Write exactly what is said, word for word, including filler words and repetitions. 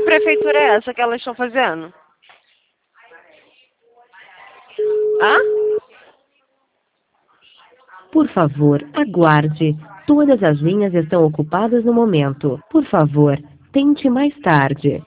prefeitura é essa que elas estão fazendo? Hã? Por favor, aguarde. Todas as linhas estão ocupadas no momento. Por favor, tente mais tarde.